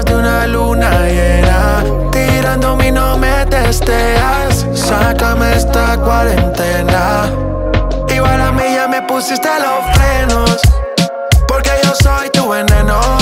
más de una luna llena. Tirándome y no me testeas. Sácame esta cuarentena. Igual a mí ya me pusiste los frenos, porque yo soy tu veneno.